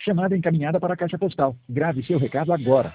Chamada encaminhada para a caixa postal. Grave seu recado agora.